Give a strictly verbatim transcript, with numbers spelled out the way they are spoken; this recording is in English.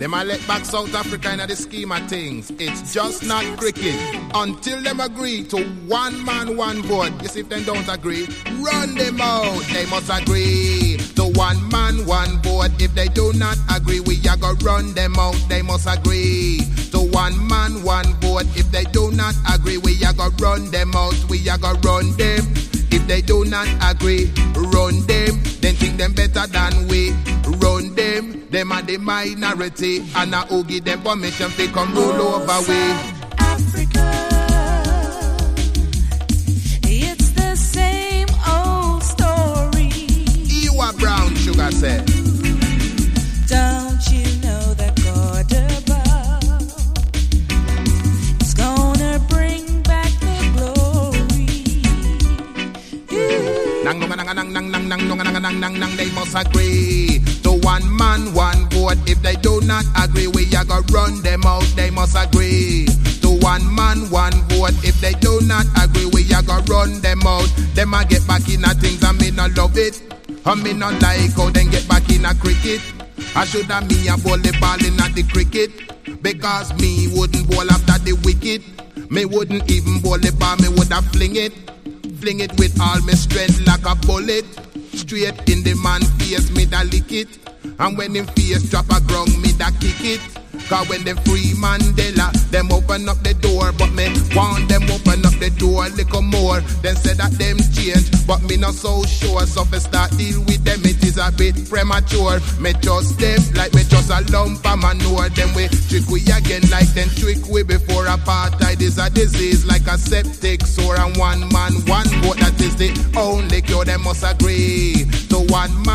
Them a let back South Africa in the scheme of things. It's just not cricket. Until them agree to one man, one vote. You see, if them don't agree, run them out. They must agree to one man, one vote. If they do not agree, we are gonna run them out. They must agree to one man, one vote. If they do not agree, we are gonna run them out. We are gonna run them. If they do not agree, run them. Then think them better than we. Run them. Them are the minority. And I will give them permission to come rule over we. Africa, it's the same old story. You are brown sugar said. Don't you know that God above is gonna bring back the glory? Nang nang nang nang nang nang nang nang nang nang nang. They must agree to one man, one vote. If they do not agree, we are gonna run them out. They must agree to one man, one vote. If they do not agree, we are gonna run them out. Them a get back in a things and me not love it. And me not like how them get back in a cricket. I should have me a bowl the ball in at the cricket. Because me wouldn't bowl after the wicket. Me wouldn't even bowl the ball, me would have fling it. Fling it with all my strength like a bullet. Straight in the man face, me da lick it. And when him face drop a ground, me da kick it. Cause when them free Mandela, them open up the door. But me want them open up the door a little more. Then say that them change, but me not so sure. So if I start deal with them, it is a bit premature. Me trust them like me just a lump of manure. Then we trick we again like them trick we before. Apartheid is a disease like a septic sore. And one man, one vote, that is the only cure. Them must agree to one man.